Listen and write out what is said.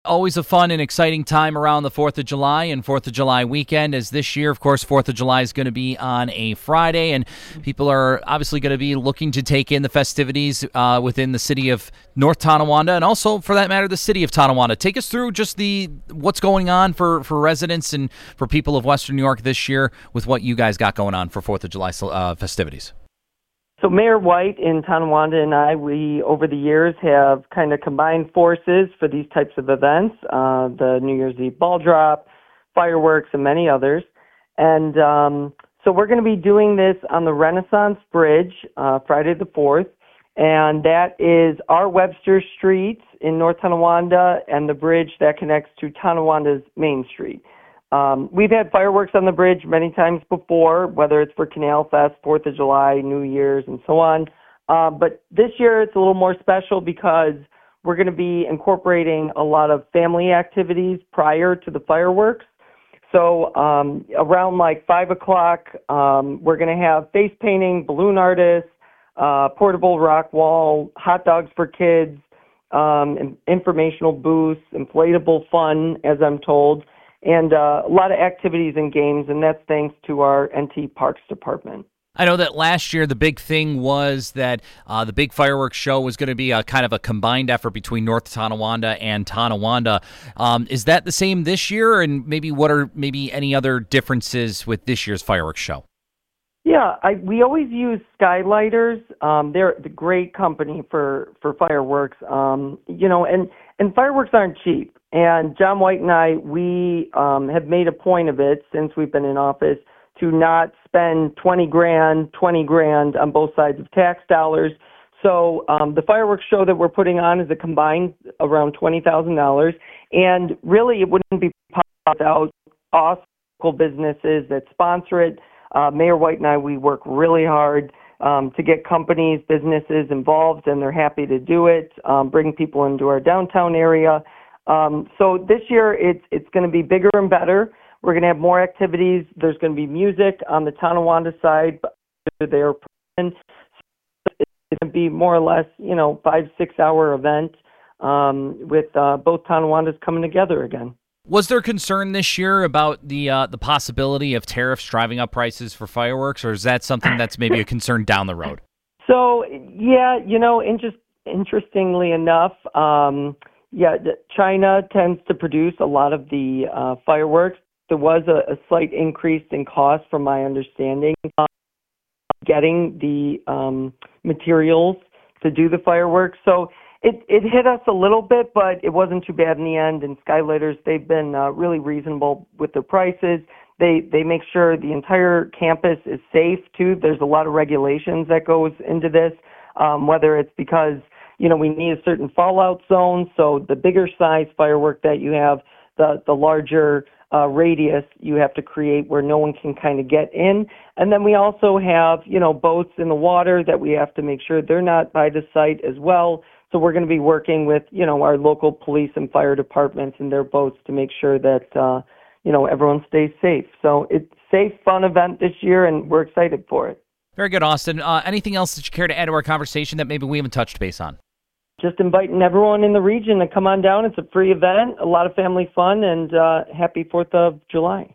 Always a fun and exciting time around the 4th of July and 4th of July weekend, as this year, of course, 4th of July is going to be on a Friday, and people are obviously going to be looking to take in the festivities within the city of North Tonawanda, and also, for that matter, the city of Tonawanda. Take us through just what's going on for residents and for people of Western New York this year with what you guys got going on for 4th of July festivities. So Mayor White in Tonawanda and I, we over the years have kind of combined forces for these types of events, the New Year's Eve ball drop, fireworks, and many others. And so we're going to be doing this on the Renaissance Bridge, Friday the 4th. And that is our Webster Street in North Tonawanda and the bridge that connects to Tonawanda's Main Street. We've had fireworks on the bridge many times before, whether it's for Canal Fest, 4th of July, New Year's, and so on. But this year it's a little more special because we're going to be incorporating a lot of family activities prior to the fireworks. So around like 5 o'clock, we're going to have face painting, balloon artists, portable rock wall, hot dogs for kids, informational booths, inflatable fun, as I'm told, and a lot of activities and games, and that's thanks to our NT Parks Department. I know that last year the big thing was that the big fireworks show was going to be a kind of a combined effort between North Tonawanda and Tonawanda. Is that the same this year? And maybe what are maybe any other differences with this year's fireworks show? Yeah, we always use Skylighters. They're the great company for fireworks. And fireworks aren't cheap. And John White and I, we have made a point of it since we've been in office to not spend $20 grand on both sides of tax dollars. So the fireworks show that we're putting on is a combined around $20,000. And really, it wouldn't be possible without awesome local businesses that sponsor it. Mayor White and I, we work really hard to get companies, businesses involved, and they're happy to do it, bring people into our downtown area. So this year, it's going to be bigger and better. We're going to have more activities. There's going to be music on the Tonawanda side. They're it's going to be more or less, 5-6 hour event with both Tonawandas coming together again. Was there concern this year about the possibility of tariffs driving up prices for fireworks, or is that something that's maybe a concern down the road? So, yeah, interestingly enough, China tends to produce a lot of the fireworks. There was a slight increase in cost, from my understanding, getting the materials to do the fireworks. So it hit us a little bit, but it wasn't too bad in the end. And Skylighters, they've been really reasonable with their prices. They make sure the entire campus is safe, too. There's a lot of regulations that goes into this, whether it's because we need a certain fallout zone. So the bigger size firework that you have, the larger radius you have to create where no one can kind of get in. And then we also have, boats in the water that we have to make sure they're not by the site as well. So we're going to be working with, our local police and fire departments and their boats to make sure that, everyone stays safe. So it's a safe, fun event this year, and we're excited for it. Very good, Austin. Anything else that you care to add to our conversation that maybe we haven't touched base on? Just inviting everyone in the region to come on down. It's a free event, a lot of family fun, and happy 4th of July.